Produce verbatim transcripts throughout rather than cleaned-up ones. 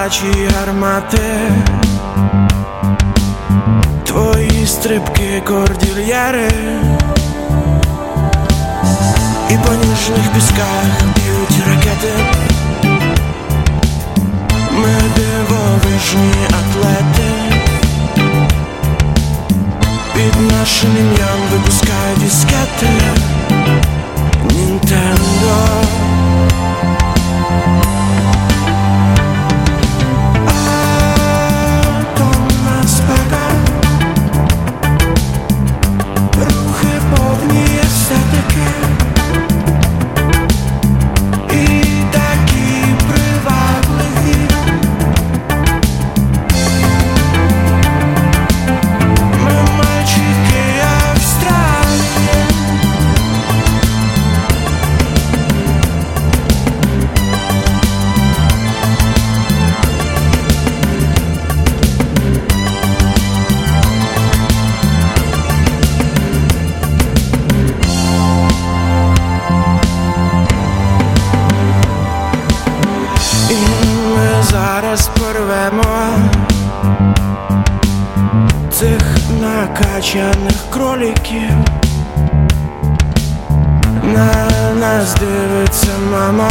дитячі гармати, твої стрибки кордильєри, і по ніжних пісках б'ють ракети. Ми дивовижні атлети, під нашим ім'ям випускають дискети Нінтендо. Атомна спека, рухи повні естетики, і такі привабливі. Ми мальчики Австралії. І ми зараз порвемо цих накачаних кроликів. На нас дивиться мама,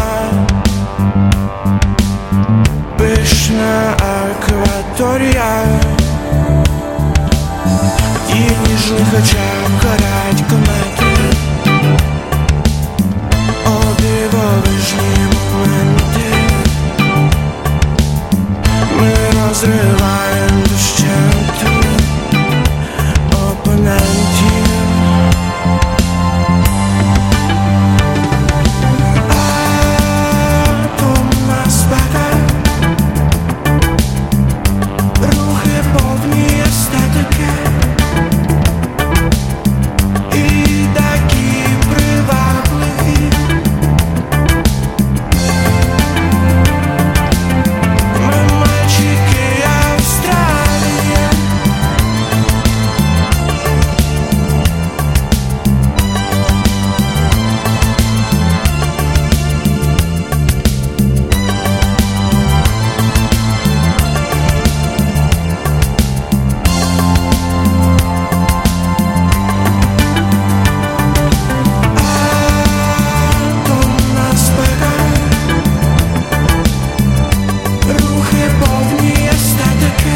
пишна акваторія, і в ніжних очах горять комети. О, дивовижні моменти, ми розриваємо дощенту опонентів. Атомна спека, рухи повні естетики, і такі привабливі. Ми мальчики Австралії. Атомна спека, рухи повні естетики,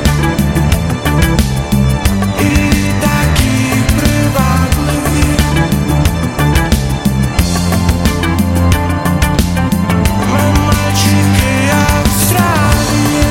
і такі привабливі. Ми мальчики Австралії.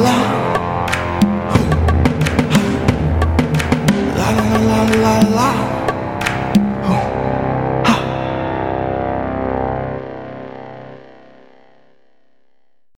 La la la la la.